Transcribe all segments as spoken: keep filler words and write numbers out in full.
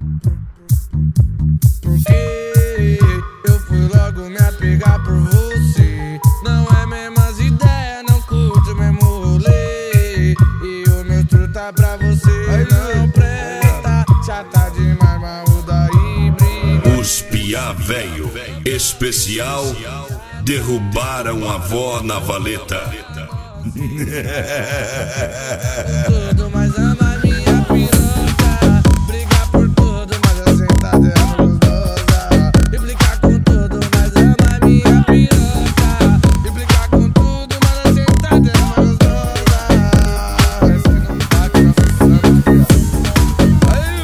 Porque eu fui logo me apegar por você. Não é mesmas ideias, não curte o mesmo rolê. E o meu truta pra você não presta. Já tá demais, marruda e briga. Os piá velho especial derrubaram a avó na valeta. Tudo, mas ama minha piroca. Brigar por tudo, mas a sentada é gostosa. Implicar com tudo, mas ama minha piroca. Implicar com tudo, mas a sentada é gostosa. Esse não tá que nós precisamos. Aí,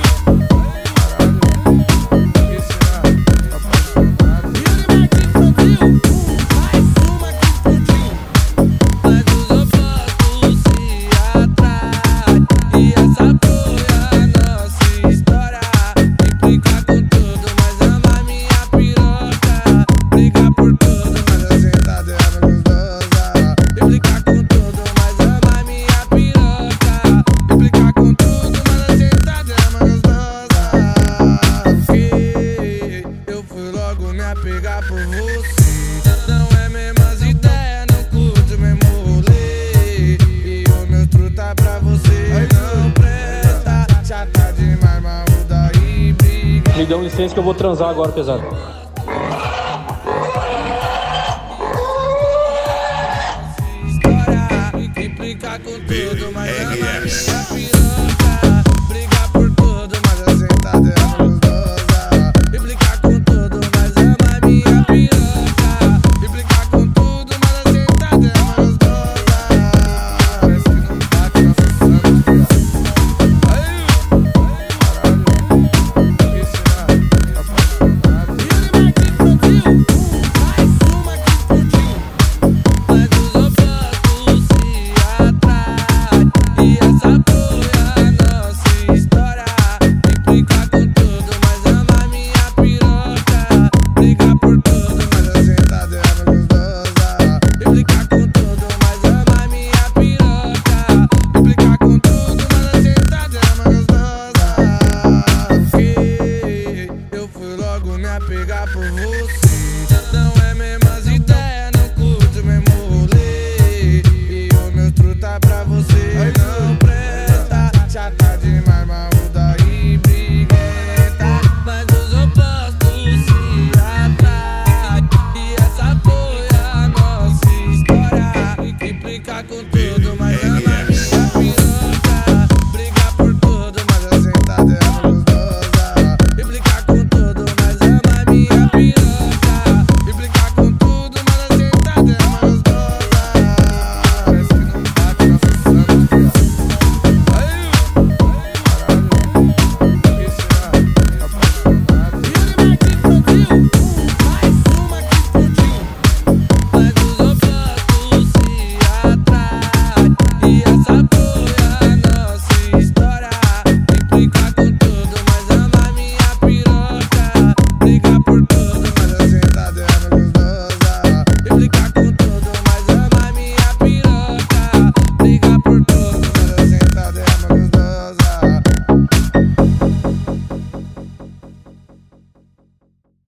caralho, esse é apaixonado. E ele vai te produzir mais uma que explodiu. Mas os opostos se atraem. E essa foi a nossa história. Implicar com tudo, mas ama minha piroca. Brigar por tudo, mas a sentada é gostosa. Implicar com tudo, mas ama minha piroca. Implicar com tudo, mas a sentada é gostosa. Porque eu fui logo me apegar por você. Não é mesmas ideias, não curte o mesmo rolê. E o meu truta pra você não presta. Já tá demais, marruda e briga. Me dão licença que eu vou transar agora, pesado. História, implicar com tudo, mas ama minha